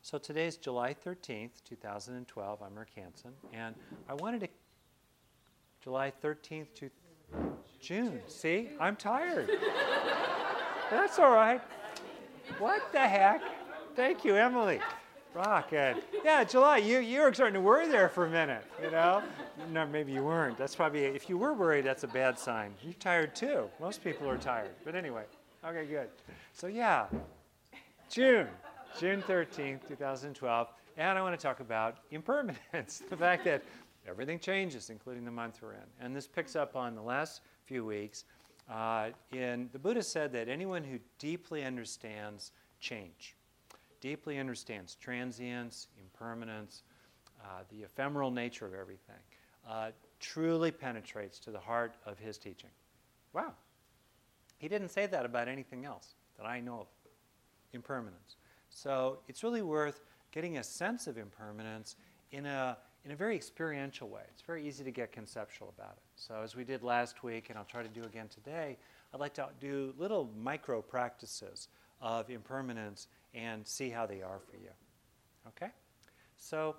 So today's July 13th, 2012. I'm Rick Hansen, and I wanted to... July 13th to June. See? I'm tired. That's all right. What the heck? Thank you, Emily. Rocket. Yeah, July. You were starting to worry there for a minute, you know? No, maybe you weren't. That's probably, if you were worried, that's a bad sign. You're tired too. Most people are tired. But anyway, okay, good. So yeah, June 13th, 2012. And I want to talk about impermanence, the fact that everything changes, including the month we're in. And this picks up on the last few weeks. The Buddha said that anyone who deeply understands change, deeply understands transience, impermanence, the ephemeral nature of everything, truly penetrates to the heart of his teaching. Wow. He didn't say that about anything else that I know of, impermanence. So it's really worth getting a sense of impermanence in a very experiential way. It's very easy to get conceptual about it. So as we did last week, and I'll try to do again today, I'd like to do little micro practices of impermanence and see how they are for you. Okay? So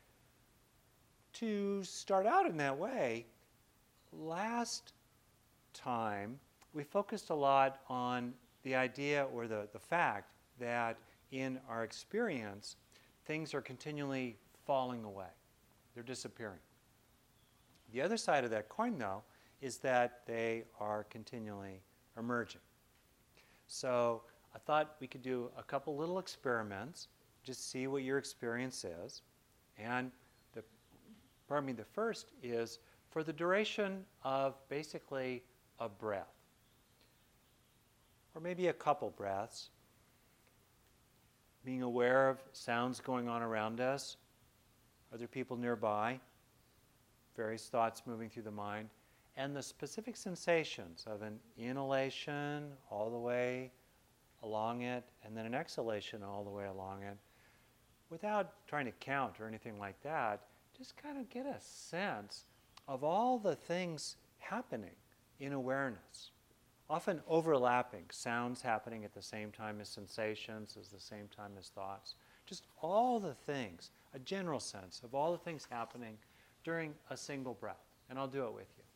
to start out in that way, last time we focused a lot on the idea or the fact that in our experience, things are continually falling away. They're disappearing. The other side of that coin, though, is that they are continually emerging. So I thought we could do a couple little experiments, just see what your experience is. And the first is for the duration of basically a breath, or maybe a couple breaths, being aware of sounds going on around us, other people nearby, various thoughts moving through the mind, and the specific sensations of an inhalation all the way along it, and then an exhalation all the way along it, without trying to count or anything like that. Just kind of get a sense of all the things happening in awareness, often overlapping, sounds happening at the same time as sensations, at the same time as thoughts. Just all the things, a general sense of all the things happening during a single breath. And I'll do it with you.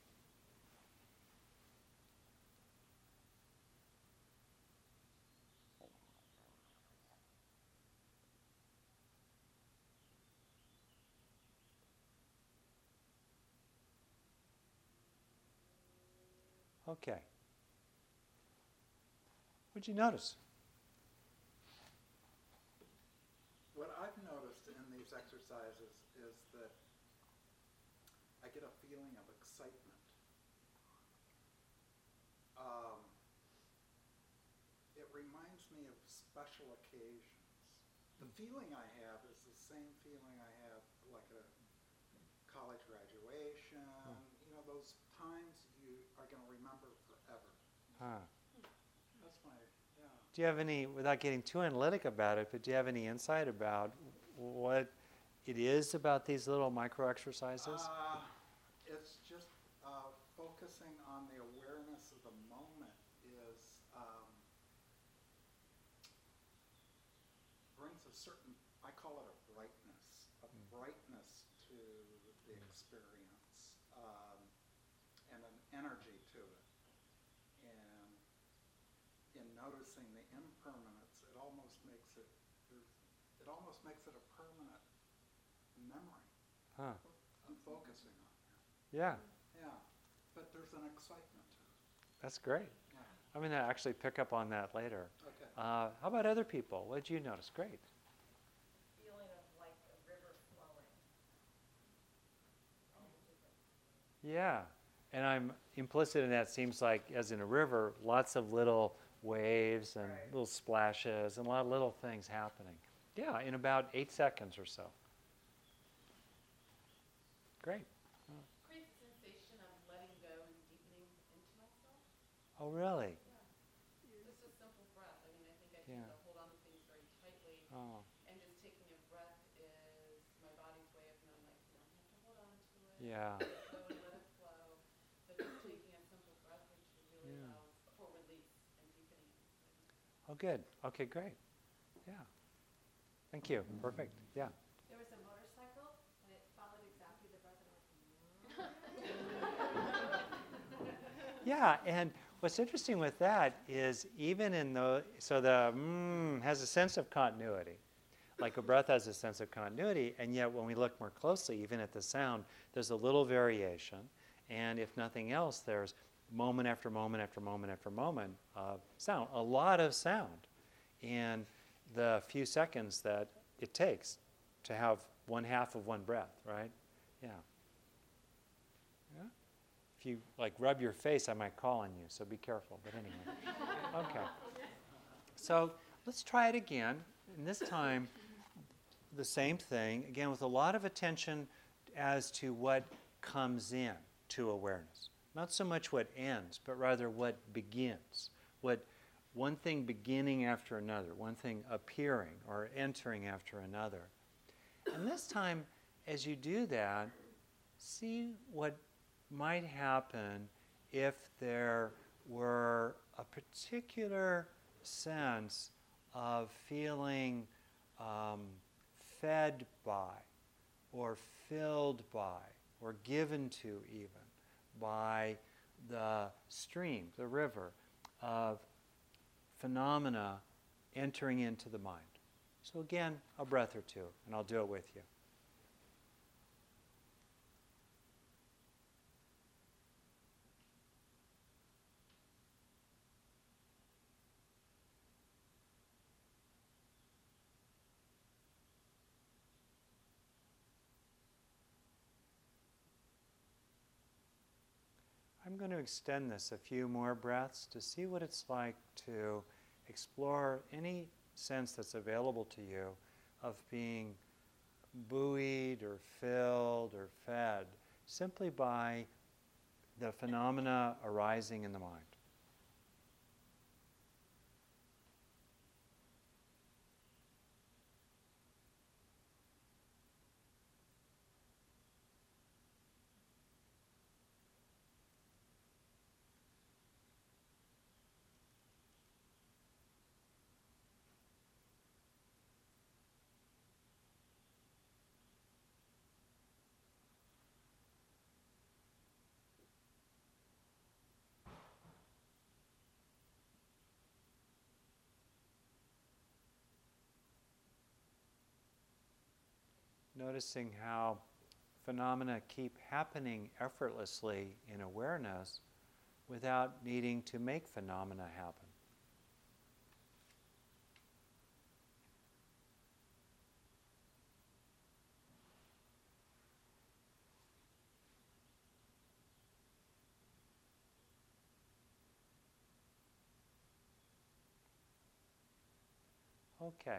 Okay. What'd you notice? What I've noticed in these exercises is that I get a feeling of excitement. It reminds me of special occasions. The feeling I have is the same feeling I have like at a college graduation. You know, those times you are going to remember forever. That's my, yeah. Do you have any, without getting too analytic about it, but do you have any insight about what it is about these little micro exercises? It's just focusing on the awareness of the moment is brings a certain, I call it a brightness to the experience, and an energy to it. And in noticing the impermanence, it almost makes it a permanent memory. I'm focusing on that. Yeah. Yeah, but there's an excitement to it. That's great. Yeah. I'm going to actually pick up on that later. Okay. How about other people? What did you notice? Great. Feeling of like a river flowing. Yeah. And I'm implicit in that, seems like, as in a river, lots of little waves and little splashes and a lot of little things happening. Yeah, in about 8 seconds or so. Great. Great sensation of letting go and deepening into myself. Oh, really? Yeah. Just a simple breath. I mean, I think I tend to hold on to things very tightly. And just taking a breath is my body's way of knowing, like, you don't have to hold on to it. Yeah. Let it go and let it flow. But just taking a simple breath actually really allows for release and deepening. Oh, good. Okay, great. Yeah. Thank you. Perfect. Yeah. There was a motorcycle, and it followed exactly the breath, and I went, Yeah, and what's interesting with that is even in the, so the has a sense of continuity. Like a breath has a sense of continuity, and yet when we look more closely, even at the sound, there's a little variation. And if nothing else, there's moment after moment after moment after moment of sound, a lot of sound in the few seconds that it takes to have one half of one breath, right? Yeah. Yeah? If you like rub your face, I might call on you, so be careful. But anyway, okay. So let's try it again, and this time the same thing, again with a lot of attention as to what comes in to awareness. Not so much what ends, but rather what begins. What one thing beginning after another, one thing appearing or entering after another. And this time, as you do that, see what might happen if there were a particular sense of feeling fed by, or filled by, or given to even by the stream, the river of phenomena entering into the mind. So again, a breath or two, and I'll do it with you. I'm going to extend this a few more breaths to see what it's like to explore any sense that's available to you of being buoyed or filled or fed simply by the phenomena arising in the mind. Noticing how phenomena keep happening effortlessly in awareness without needing to make phenomena happen. Okay.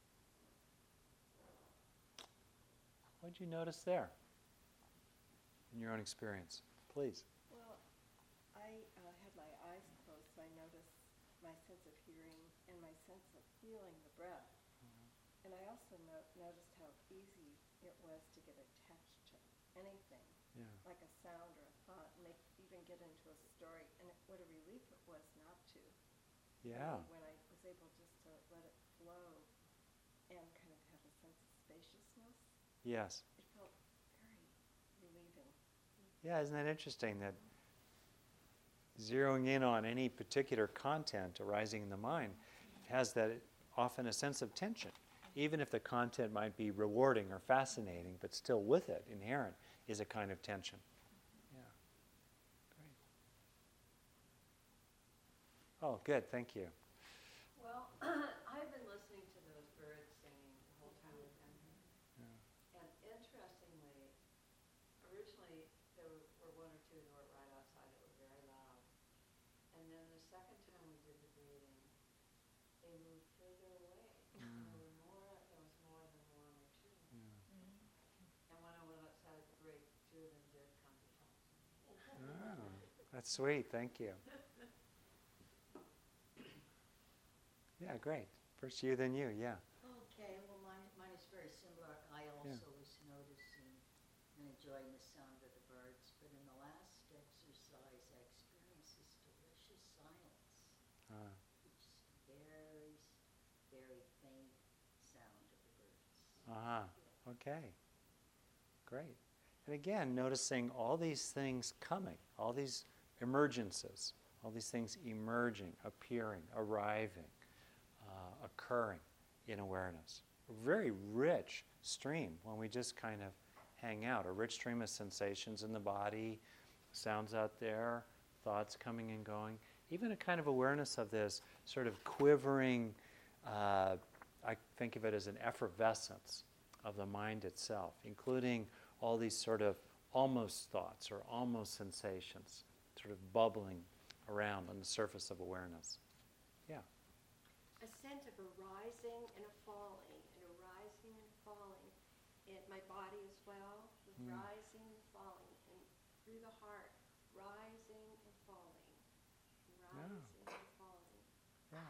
What did you notice there in your own experience? Please. Well, I had my eyes closed, so I noticed my sense of hearing and my sense of feeling the breath. And I also noticed how easy it was to get attached to anything, like a sound or a thought, and even get into a story. And what a relief it was not to. Yeah. When I was able just to let it flow and kind of have a sense of spaciousness. Yes. It felt very relieving. Yeah, isn't that interesting that zeroing in on any particular content arising in the mind has that often a sense of tension. Even if the content might be rewarding or fascinating, but still with it, inherent, is a kind of tension. Yeah. Great. Oh, good. Thank you. Well, I've been listening to those birds singing the whole time we've been here. Yeah. And interestingly, originally there were one or two that were right outside that were very loud. And then the second time we did the breathing, they moved further away. There was more than one or two. And when I went outside at the break, two of them did come to talk to me. Oh, that's sweet. Thank you. Yeah, great. First you, then you. Yeah. Okay, well, mine is very similar. I also was noticing and enjoying the sound of the birds, but in the last exercise, I experienced this delicious silence. It's very, very faint sound of the Okay. Great. And again, noticing all these things coming, all these emergences, all these things emerging, appearing, arriving, occurring in awareness. A very rich stream when we just kind of hang out, a rich stream of sensations in the body, sounds out there, thoughts coming and going, even a kind of awareness of this sort of quivering, I think of it as an effervescence of the mind itself, including all these sort of almost thoughts or almost sensations sort of bubbling around on the surface of awareness. Yeah. A sense of a rising and a falling, in my body as well, with rising and falling, and through the heart, rising and falling, rising and falling. Yeah.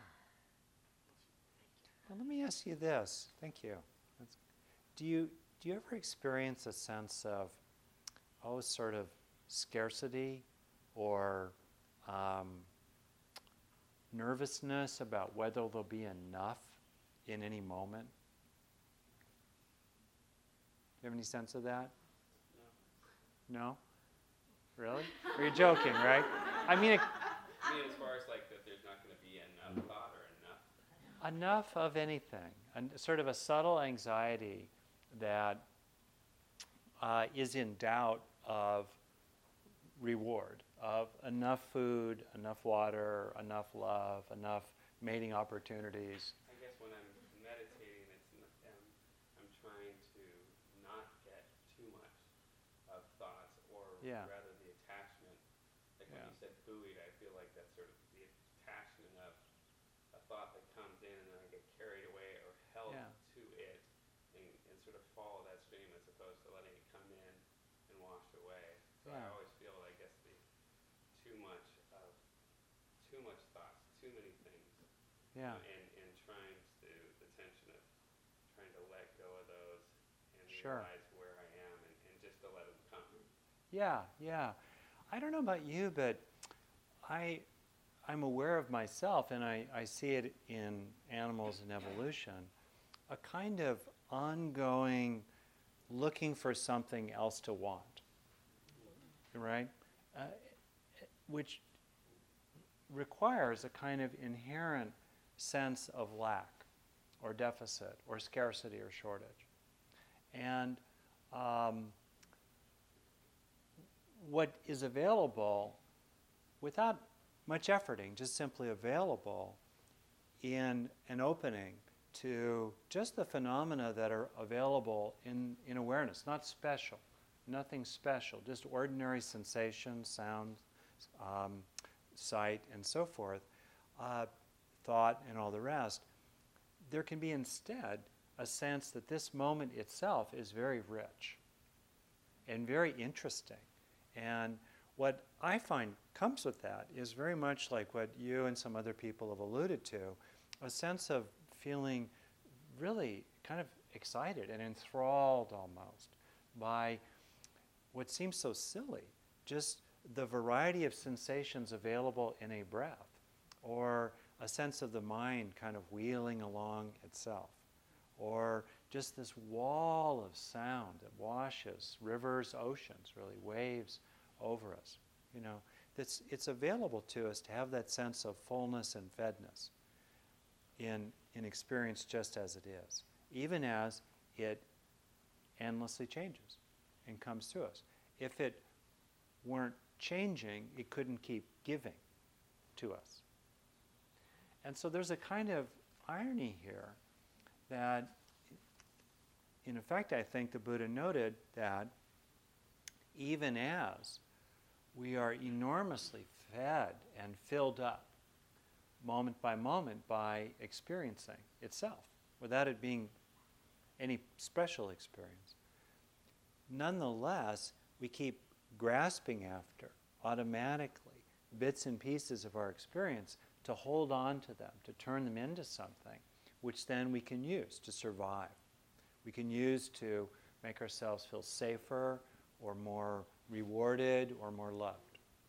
Now let me ask you this. Thank you. Do you ever experience a sense of, sort of scarcity or nervousness about whether there'll be enough in any moment? Do you have any sense of that? No. No? Really? Or you're joking, right? I mean, as far as like that there's not going to be enough thought or enough. Enough of anything. Sort of a subtle anxiety that is in doubt of reward, of enough food, enough water, enough love, enough mating opportunities. I guess when I'm meditating, I'm trying to not get too much of thoughts, or rather the attachment. Like when you said buoyed, I feel like that's sort of the attachment of a thought that comes in, and then I get carried away or held to it, and sort of follow that stream as opposed to letting it come in and wash away. So I always feel, I guess, too much thoughts, too many things. Yeah. And trying to, the tension of trying to let go of those and Sure. realize where I am and just to let them come. Yeah, yeah. I don't know about you, but I'm aware of myself, and I see it in animals in evolution, a kind of ongoing looking for something else to want, right? Which requires a kind of inherent sense of lack or deficit or scarcity or shortage. And what is available without much efforting, just simply available in an opening to just the phenomena that are available in awareness, not special, nothing special, just ordinary sensations, sound, sight, and so forth, thought, and all the rest. There can be instead a sense that this moment itself is very rich and very interesting. And what I find comes with that is very much like what you and some other people have alluded to, a sense of feeling really kind of excited and enthralled almost by what seems so silly, just the variety of sensations available in a breath, or a sense of the mind kind of wheeling along itself, or just this wall of sound that washes rivers, oceans, really waves over us. You know, it's available to us to have that sense of fullness and fedness in experience just as it is, even as it endlessly changes and comes to us. If it weren't changing, it couldn't keep giving to us. And so there's a kind of irony here that, in effect, I think the Buddha noted that even as we are enormously fed and filled up moment by moment by experiencing itself, without it being any special experience, nonetheless, we keep grasping after, automatically, bits and pieces of our experience to hold on to them, to turn them into something, which then we can use to survive. We can use to make ourselves feel safer or more rewarded or more loved.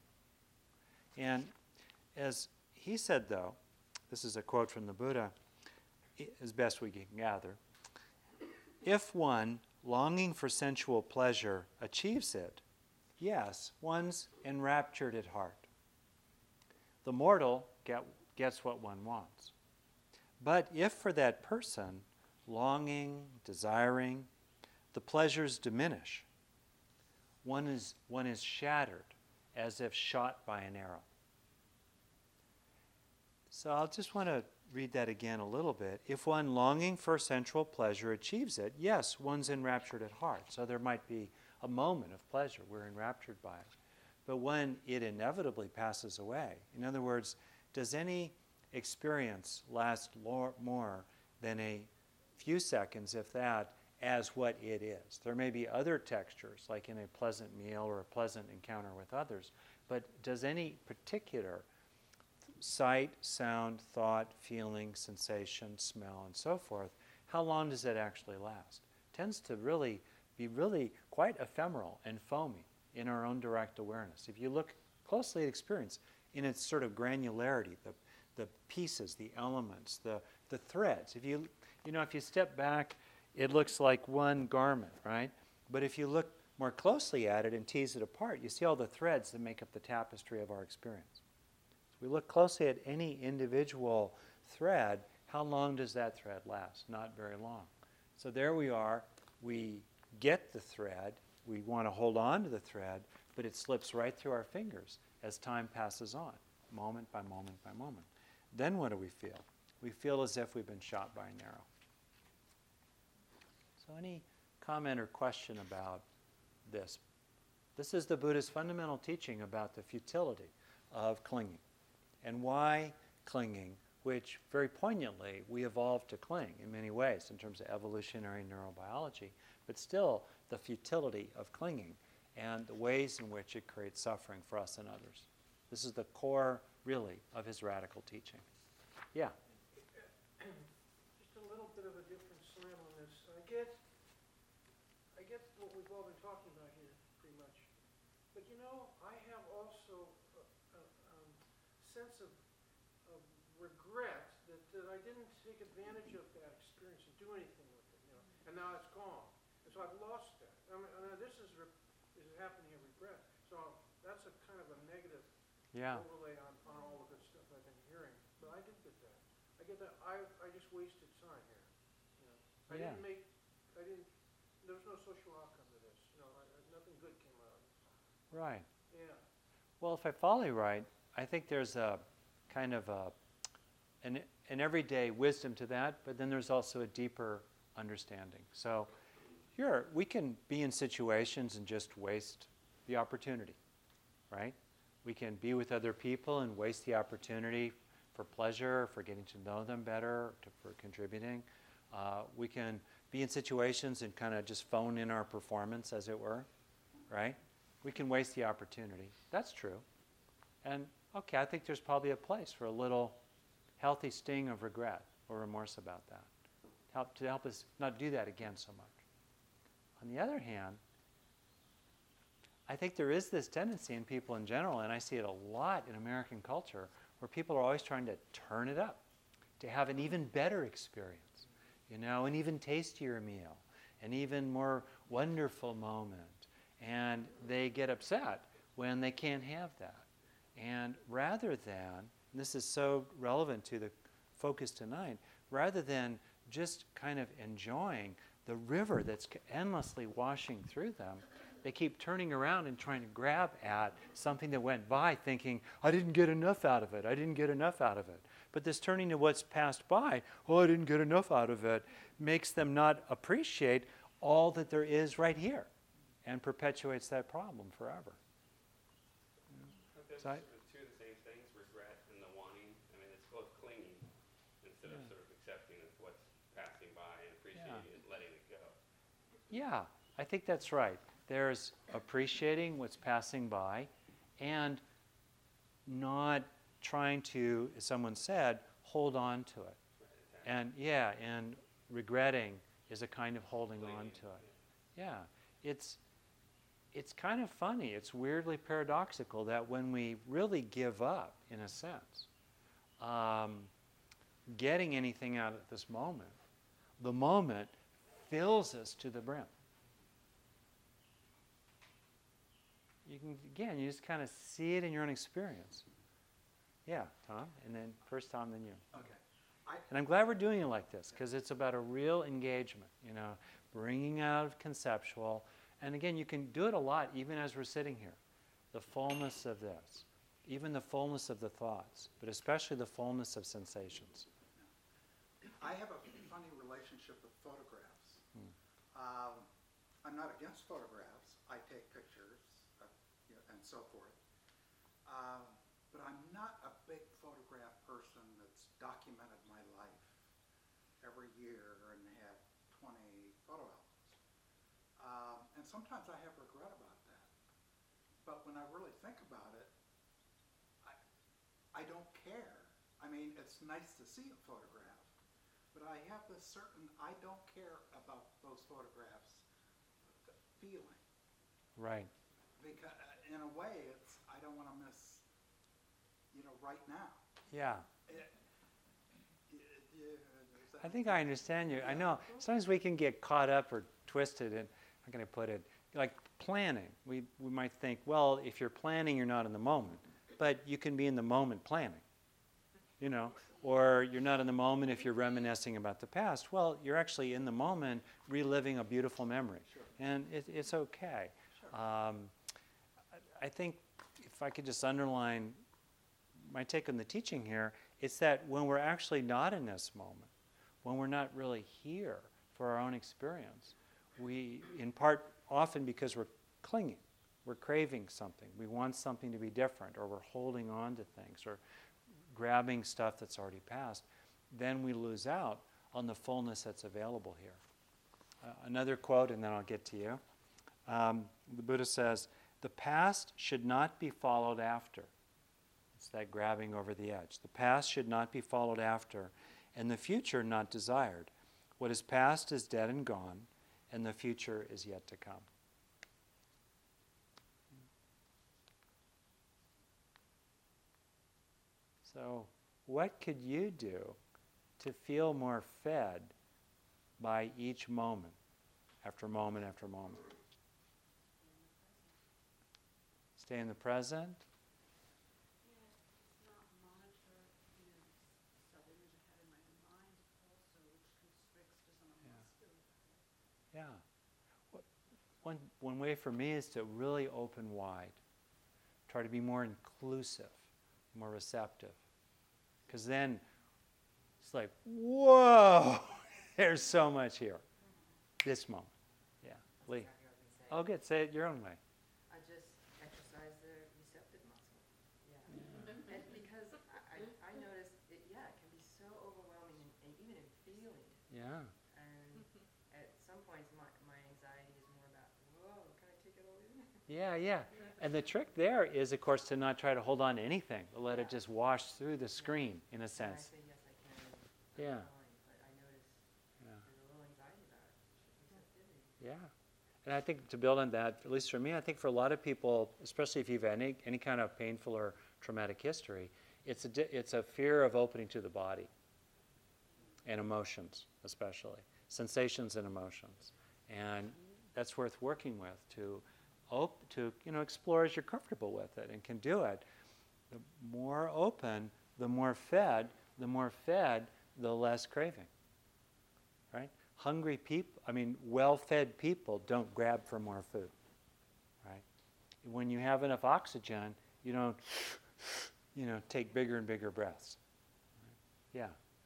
And as he said, though, this is a quote from the Buddha, as best we can gather, if one longing for sensual pleasure achieves it, yes, one's enraptured at heart. The mortal gets what one wants. But if for that person, longing, desiring, the pleasures diminish, one is shattered as if shot by an arrow. So I'll just want to read that again a little bit. If one longing for sensual pleasure achieves it, yes, one's enraptured at heart. So there might be a moment of pleasure. We're enraptured by it. But when it inevitably passes away, in other words, does any experience last more than a few seconds, if that, as what it is? There may be other textures, like in a pleasant meal or a pleasant encounter with others, but does any particular sight, sound, thought, feeling, sensation, smell, and so forth, how long does it actually last? It tends to be quite ephemeral and foamy in our own direct awareness. If you look closely at experience in its sort of granularity, the pieces, the elements, the threads. If you step back, it looks like one garment, right? But if you look more closely at it and tease it apart, you see all the threads that make up the tapestry of our experience. We look closely at any individual thread, how long does that thread last? Not very long. So there we are, we get the thread, we want to hold on to the thread, but it slips right through our fingers as time passes on, moment by moment by moment. Then what do we feel? We feel as if we've been shot by an arrow. So any comment or question about this? This is the Buddha's fundamental teaching about the futility of clinging. And why clinging, which very poignantly we evolved to cling in many ways in terms of evolutionary neurobiology, but still the futility of clinging and the ways in which it creates suffering for us and others. This is the core, really, of his radical teaching. Yeah? Just a little bit of a different slant on this. I get what we've all been talking about here, pretty much. But I have also sense of regret that I didn't take advantage of that experience and do anything with it, and now it's gone. And so I've lost that. I mean, this is happening in regret. So that's a kind of a negative overlay on all the good stuff I've been hearing. But I do get that. I get that. I just wasted time here. There was no social outcome to this. Nothing good came out of it. Right. Yeah. Well, if I follow you right, I think there's a kind of an everyday wisdom to that, but then there's also a deeper understanding. So we can be in situations and just waste the opportunity, right? We can be with other people and waste the opportunity for pleasure, for getting to know them better, for contributing. We can be in situations and kind of just phone in our performance, as it were, right? We can waste the opportunity. That's true. And okay, I think there's probably a place for a little healthy sting of regret or remorse about that, to help us not do that again so much. On the other hand, I think there is this tendency in people in general, and I see it a lot in American culture, where people are always trying to turn it up, to have an even better experience, an even tastier meal, an even more wonderful moment. And they get upset when they can't have that. And rather than, and this is so relevant to the focus tonight, rather than just kind of enjoying the river that's endlessly washing through them, they keep turning around and trying to grab at something that went by, thinking, I didn't get enough out of it, I didn't get enough out of it. But this turning to what's passed by, I didn't get enough out of it, makes them not appreciate all that there is right here, and perpetuates that problem forever. Two of the same things, regret and the wanting. I mean, it's both clinging instead of sort of accepting what's passing by and appreciating it and letting it go. Yeah, I think that's right. There's appreciating what's passing by and not trying to, as someone said, hold on to it. And and regretting is a kind of holding on to it. Yeah, it's kind of funny. It's weirdly paradoxical that when we really give up, in a sense, getting anything out of this moment, the moment fills us to the brim. you can, again, you just kind of see it in your own experience. Yeah, Tom, and then first Tom, then you. Okay. And I'm glad we're doing it like this, because it's about a real engagement, you know, bringing out of conceptual. And again, you can do it a lot even as we're sitting here. The fullness of this, even the fullness of the thoughts, but especially the fullness of sensations. I have a funny relationship with photographs. I'm not against photographs. I take pictures and so forth. But I'm not a big photograph person that's documented my life every year and have 20 photo albums. And sometimes I have regret about that. But when I really think about it, I don't care. I mean, it's nice to see a photograph, but I have this certain, I don't care about those photographs feeling. Right. Because in a way, it's, I don't want to miss, right now. Yeah. Is I think I understand you. I know sometimes we can get caught up or twisted in, how can I put it, like planning. We might think, well, if you're planning, you're not in the moment. But you can be in the moment planning, or you're not in the moment if you're reminiscing about the past. Well, you're actually in the moment reliving a beautiful memory. Sure. And it's okay. Sure. I think if I could just underline my take on the teaching here, it's that when we're actually not in this moment, when we're not really here for our own experience, we, in part, often because we're clinging, we're craving something, we want something to be different, or we're holding on to things, or grabbing stuff that's already passed, then we lose out on the fullness that's available here. Another quote, and then I'll get to you. The Buddha says, "The past should not be followed after." It's that grabbing over the edge. The past should not be followed after, and the future not desired. What is past is dead and gone, and the future is yet to come. So, what could you do to feel more fed by each moment, after moment after moment? Stay in the present. Yeah. One way for me is to really open wide. Try to be more inclusive, more receptive. Because then it's like, whoa, there's so much here. This moment. Yeah. Lee. Oh, good. Say it your own way. I just exercise the receptive muscle. Yeah. And because I notice it, it can be so overwhelming and even in feeling. Yeah. My anxiety is more about, whoa, can I take it all in? Yeah. And the trick there is, of course, to not try to hold on to anything, but let it just wash through the screen, in a sense. I say, yes, I can. Yeah. Fine, but I notice there's a little anxiety about receptivity. Yeah. And I think to build on that, at least for me, I think for a lot of people, especially if you've had any kind of painful or traumatic history, it's a fear of opening to the body and emotions, especially. Sensations and emotions. And that's worth working with to explore as you're comfortable with it and can do it. The more open, the more fed, the less craving. Right? Hungry people, well-fed people don't grab for more food. Right? When you have enough oxygen, you don't, take bigger and bigger breaths. Right? Yeah.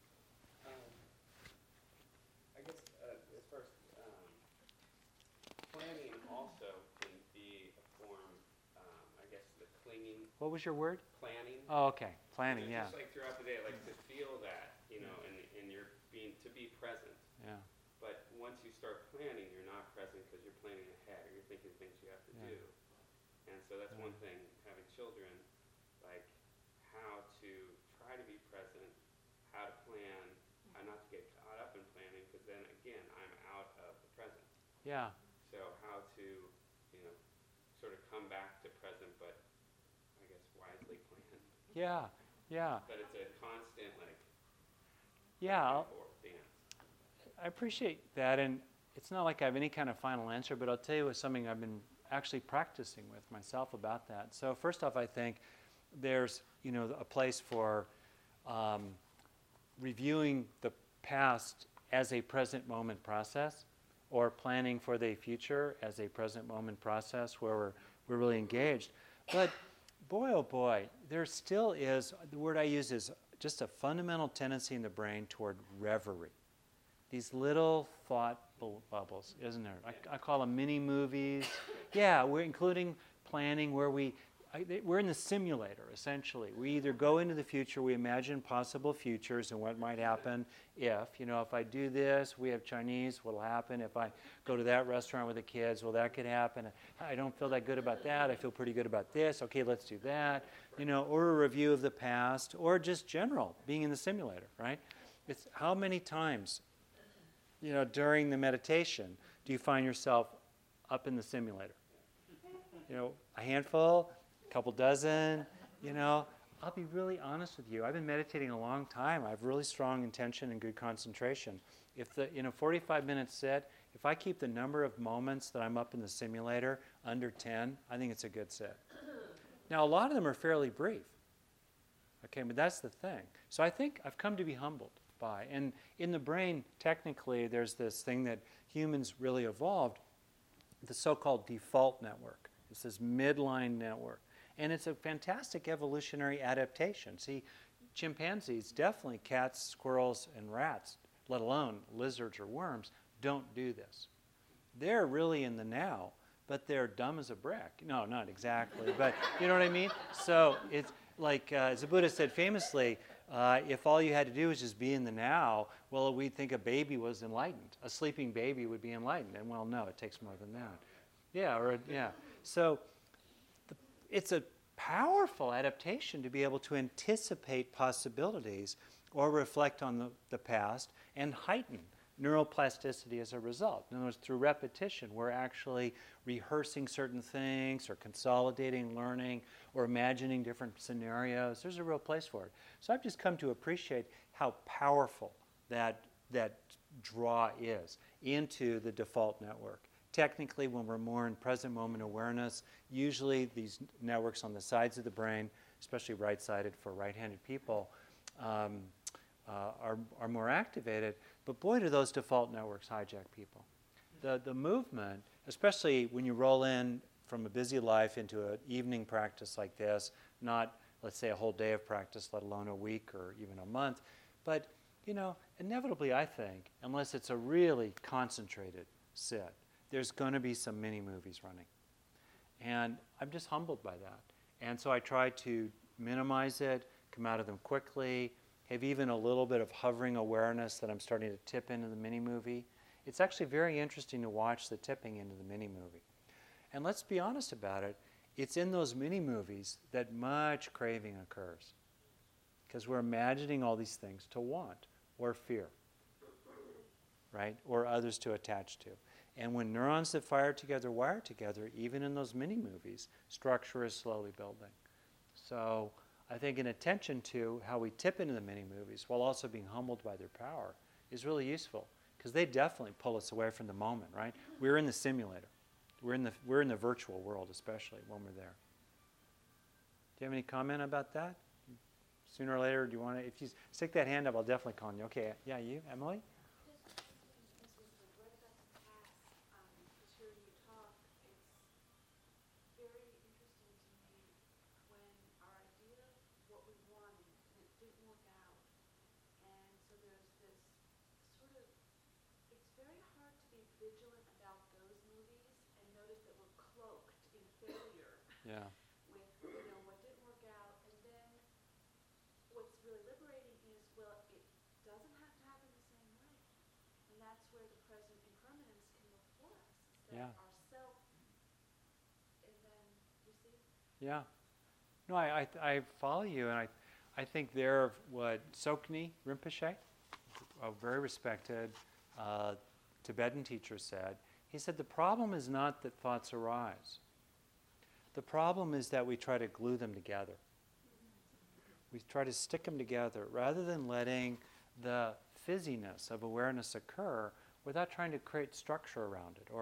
Planning also can be a form, the clinging. What was your word? Planning. Oh, okay. Planning, yeah. Just like throughout the day, like to feel that, and you're to be present. Yeah. But once you start planning, you're not present because you're planning ahead, or you're thinking things you have to do. And so that's one thing, having children, like how to try to be present, how to plan, how not to get caught up in planning, because then again, I'm out of the present. Yeah. So how to, sort of come back to present, but I guess wisely plan. Yeah. But it's a constant, Yeah. dance. I appreciate that, and it's not like I have any kind of final answer, but I'll tell you something I've been actually practicing with myself about that. So first off, I think there's, a place for reviewing the past as a present moment process, or planning for the future as a present moment process where we're really engaged. But boy, oh boy, there still is, the word I use is just a fundamental tendency in the brain toward reverie. These little thought bubbles, isn't there? I call them mini movies. Yeah, we're including planning where we're in the simulator, essentially. We either go into the future, we imagine possible futures and what might happen if I do this, we have Chinese, what'll happen? If I go to that restaurant with the kids, well, that could happen. I don't feel that good about that. I feel pretty good about this. Okay, let's do that. Or a review of the past, or just general, being in the simulator, right? It's how many times, during the meditation, do you find yourself up in the simulator? A handful, a couple dozen, I'll be really honest with you. I've been meditating a long time. I have really strong intention and good concentration. If in a 45-minute sit, if I keep the number of moments that I'm up in the simulator under 10, I think it's a good sit. Now, a lot of them are fairly brief. Okay, but that's the thing. So I think I've come to be humbled by. And in the brain, technically, there's this thing that humans really evolved, the so-called default network. It's this midline network. And it's a fantastic evolutionary adaptation. See, chimpanzees, definitely cats, squirrels, and rats, let alone lizards or worms, don't do this. They're really in the now, but they're dumb as a brick. No, not exactly, but you know what I mean? So it's like, as the Buddha said famously, if all you had to do was just be in the now, well, we'd think a baby was enlightened. A sleeping baby would be enlightened. And well, no, it takes more than that. Yeah. So it's a powerful adaptation to be able to anticipate possibilities or reflect on the past and heighten neuroplasticity as a result. In other words, through repetition, we're actually rehearsing certain things or consolidating learning or imagining different scenarios. There's a real place for it. So I've just come to appreciate how powerful that draw is into the default network. Technically, when we're more in present moment awareness, usually these networks on the sides of the brain, especially right-sided for right-handed people, are more activated. But boy, do those default networks hijack people. The movement, especially when you roll in from a busy life into an evening practice like this, not, let's say, a whole day of practice, let alone a week or even a month, but, inevitably, I think, unless it's a really concentrated sit, there's going to be some mini movies running. And I'm just humbled by that. And so I try to minimize it, come out of them quickly, have even a little bit of hovering awareness that I'm starting to tip into the mini movie. It's actually very interesting to watch the tipping into the mini movie. And let's be honest about it, it's in those mini movies that much craving occurs. Because we're imagining all these things to want or fear, right? Or others to attach to. And when neurons that fire together wire together, even in those mini movies, structure is slowly building. So I think an attention to how we tip into the mini movies while also being humbled by their power is really useful, because they definitely pull us away from the moment, right? We're in the simulator. We're in the virtual world, especially when we're there. Do you have any comment about that? Sooner or later, do you want to? If you stick that hand up, I'll definitely call on you. Okay, yeah, you, Emily? Yeah. With, what didn't work out, and then what's really liberating is, well, it doesn't have to happen the same way. And that's where the present impermanence can look for us. Instead of ourself, and then, you see? Yeah. No, I follow you, and I think there what Tsoknyi Rinpoche, a very respected Tibetan teacher, said. He said the problem is not that thoughts arise. The problem is that we try to glue them together. We try to stick them together rather than letting the fizziness of awareness occur without trying to create structure around it or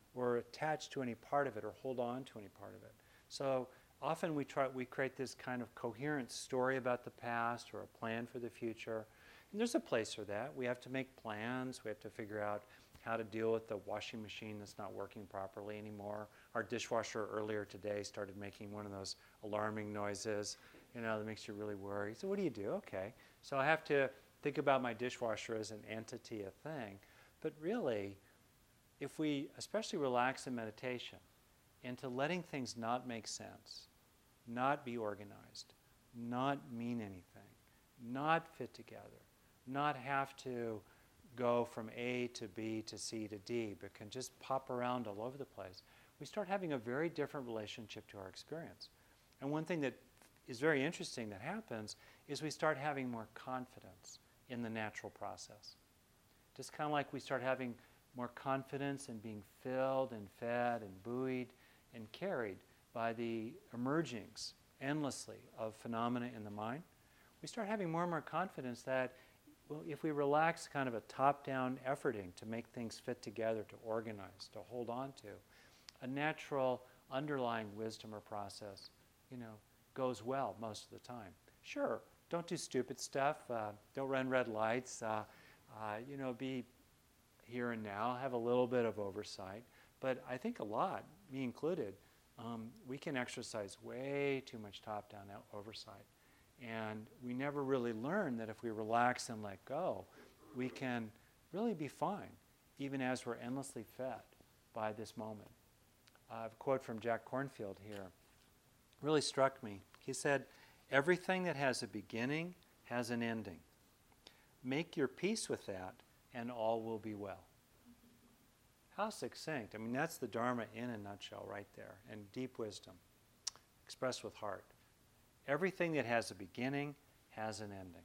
or attach to any part of it or hold on to any part of it. So often we create this kind of coherent story about the past or a plan for the future. And there's a place for that. We have to make plans. We have to figure out how to deal with the washing machine that's not working properly anymore. Our dishwasher earlier today started making one of those alarming noises, that makes you really worried. So what do you do? Okay. So I have to think about my dishwasher as an entity, a thing. But really, if we especially relax in meditation into letting things not make sense, not be organized, not mean anything, not fit together, not have to go from A to B to C to D, but can just pop around all over the place, we start having a very different relationship to our experience. And one thing that is very interesting that happens is we start having more confidence in the natural process. Just kind of like we start having more confidence in being filled and fed and buoyed and carried by the emergings endlessly of phenomena in the mind. We start having more and more confidence that if we relax kind of a top-down efforting to make things fit together, to organize, to hold on to, a natural underlying wisdom or process, goes well most of the time. Sure, don't do stupid stuff. Don't run red lights. Be here and now. Have a little bit of oversight. But I think a lot, me included, we can exercise way too much top-down oversight. And we never really learn that if we relax and let go, we can really be fine, even as we're endlessly fed by this moment. I have a quote from Jack Kornfield here. Really struck me. He said, "Everything that has a beginning has an ending. Make your peace with that, and all will be well." How succinct. I mean, that's the Dharma in a nutshell right there, and deep wisdom, expressed with heart. Everything that has a beginning has an ending.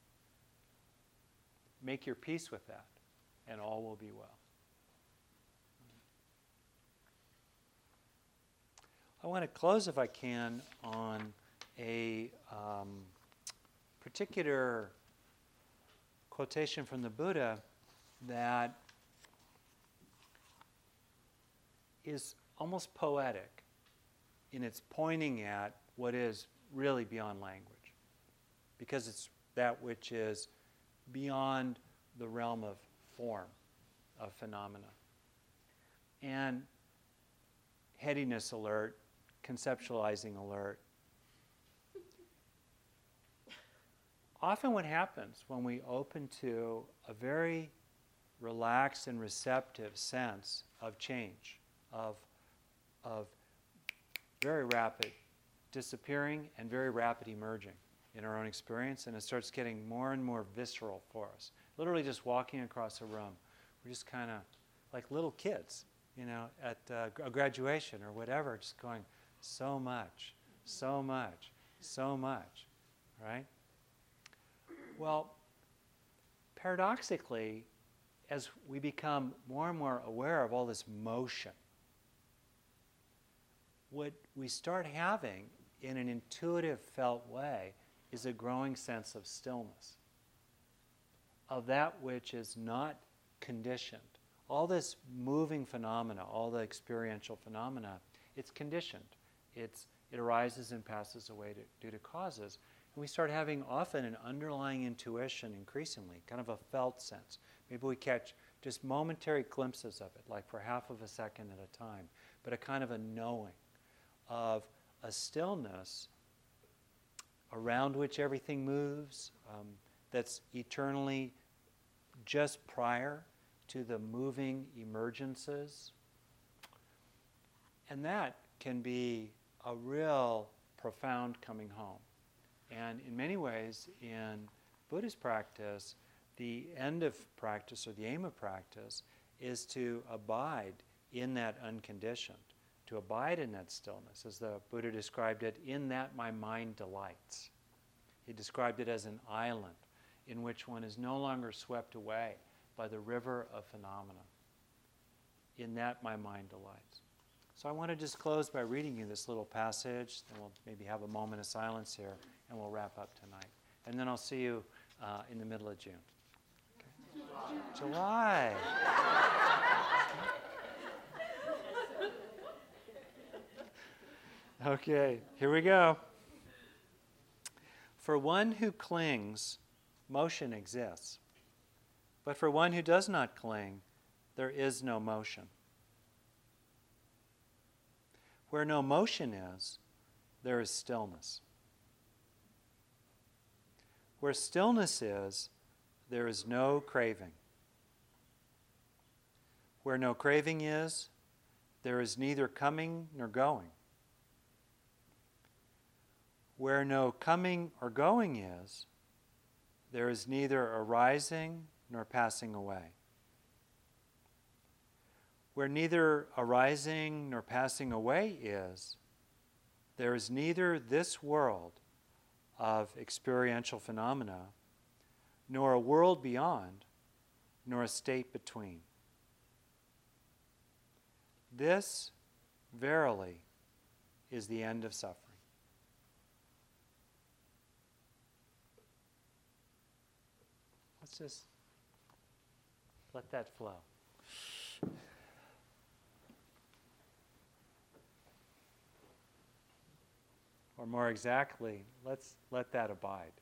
Make your peace with that, and all will be well. I want to close, if I can, on a particular quotation from the Buddha that is almost poetic in its pointing at what is really beyond language, because it's that which is beyond the realm of form, of phenomena. And headiness alert, conceptualizing alert. Often what happens when we open to a very relaxed and receptive sense of change, of very rapid disappearing and very rapid emerging in our own experience, and it starts getting more and more visceral for us. Literally just walking across a room, we're just kind of like little kids, at a graduation or whatever, just going, so much, so much, so much, right? Well, paradoxically, as we become more and more aware of all this motion, what we start having in an intuitive, felt way is a growing sense of stillness, of that which is not conditioned. All this moving phenomena, all the experiential phenomena, it's conditioned. It arises and passes away due to causes. And we start having often an underlying intuition increasingly, kind of a felt sense. Maybe we catch just momentary glimpses of it, like for half of a second at a time, but a kind of a knowing of a stillness around which everything moves, that's eternally just prior to the moving emergences. And that can be a real profound coming home. And in many ways, in Buddhist practice, the end of practice or the aim of practice is to abide in that unconditioned, to abide in that stillness. As the Buddha described it, in that my mind delights. He described it as an island in which one is no longer swept away by the river of phenomena. In that my mind delights. So I want to just close by reading you this little passage, then we'll maybe have a moment of silence here, and we'll wrap up tonight. And then I'll see you in the middle of June. Okay. July. Okay, here we go. For one who clings, motion exists. But for one who does not cling, there is no motion. Where no motion is, there is stillness. Where stillness is, there is no craving. Where no craving is, there is neither coming nor going. Where no coming or going is, there is neither arising nor passing away. Where neither arising nor passing away is, there is neither this world of experiential phenomena, nor a world beyond, nor a state between. This, verily, is the end of suffering. Let's just let that flow. Or more exactly, let's let that abide.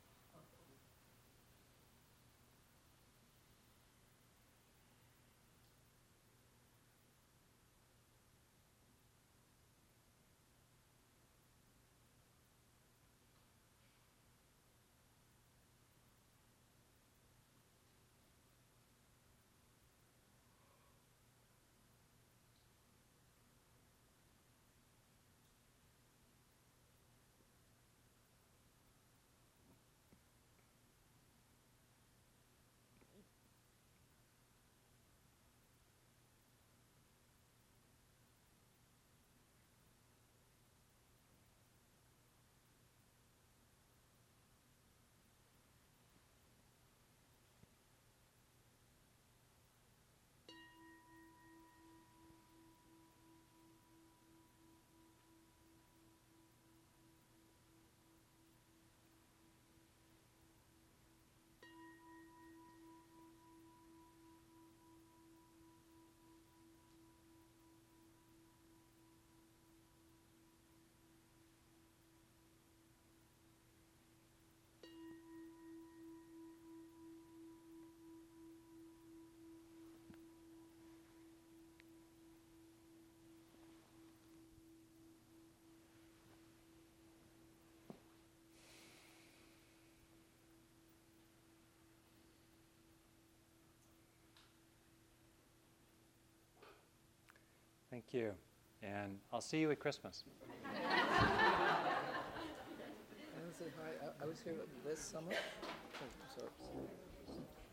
Thank you. And I'll see you at Christmas. I want to say hi. I was here this summer. Oh, sorry.